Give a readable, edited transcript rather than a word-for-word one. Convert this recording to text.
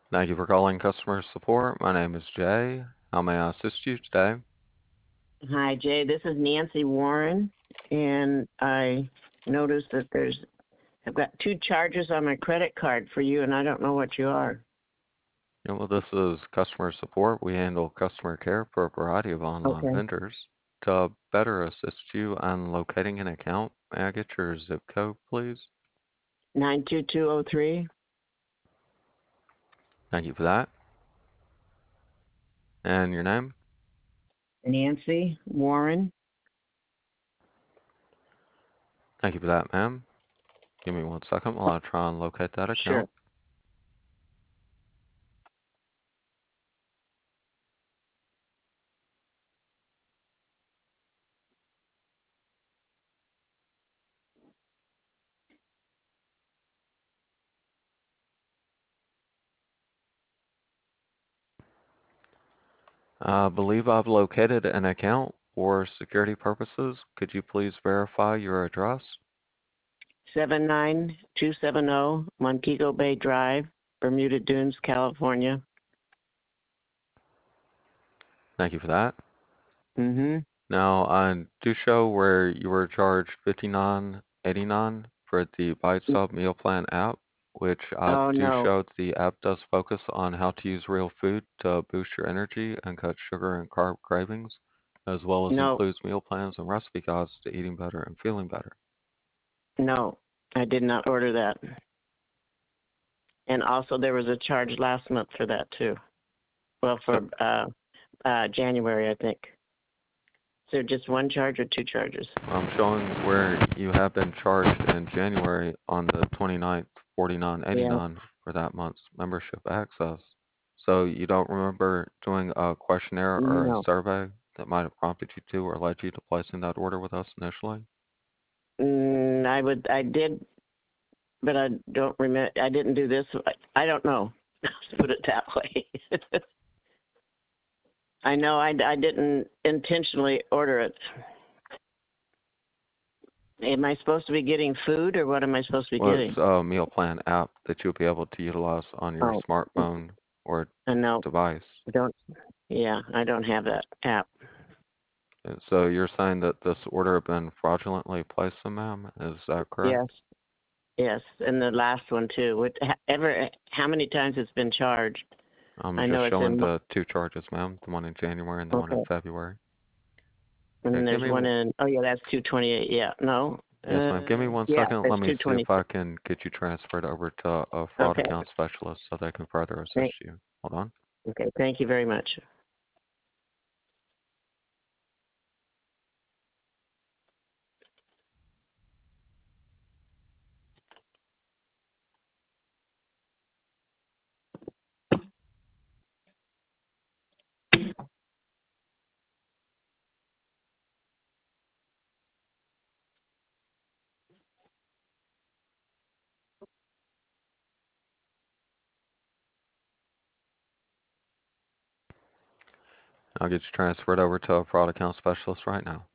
Thank you for calling customer support. My name is Jay. How may I assist you today? Hi, Jay. This is Nancy Warren, and I noticed that I've got two charges on my credit card for you, and I don't know what you are. Well, this is customer support. We handle customer care for a variety of online Okay. vendors. To better assist you on locating an account, may I get your zip code, please? 92203. Thank you for that. And your name? Nancy Warren. Thank you for that, ma'am. Give me 1 second while I try and locate that Sure. account. I believe I've located an account. For security purposes, could you please verify your address? 79270 Montego Bay Drive, Bermuda Dunes, California. Thank you for that. Mm-hmm. Now, I do show where you were charged $59.89 for the Bite Sub Meal Plan app, which I Oh, do no. show the app does focus on how to use real food to boost your energy and cut sugar and carb cravings, as well as No. includes meal plans and recipe guides to eating better and feeling better. No. I did not order that. And also, there was a charge last month for that, too. Well, So for January, I think. Is there just one charge or two charges? I'm showing where you have been charged in January on the 29th, Yes. $49.89 for that month's membership access. So you don't remember doing a questionnaire or a No. survey that might have prompted you to or led you to placing that order with us initially? I did, but I don't remember. I didn't do this. I don't know. Let's put it that way. I know I didn't intentionally order it. Am I supposed to be getting food, or what am I supposed to be Well, getting? it's a meal plan app that you'll be able to utilize on your Oh, smartphone or no, device. I don't. Yeah, I don't have that app. And so you're saying that this order had been fraudulently placed, ma'am? Is that correct? Yes, yes, and the last one too. How many times it's been charged? I'm I just know it's showing in. the two charges, ma'am, the one in January and the one in Okay, February. and Okay, then there's one in. Oh yeah, that's 228. Yeah, no. yes, ma'am. Give me one Yeah, second. that's Let me see if 226. I can get you transferred over to a fraud Okay. account specialist so they can further assist Thank, you. Hold on. okay. Thank you very much. I'll get you transferred over to a fraud account specialist right now.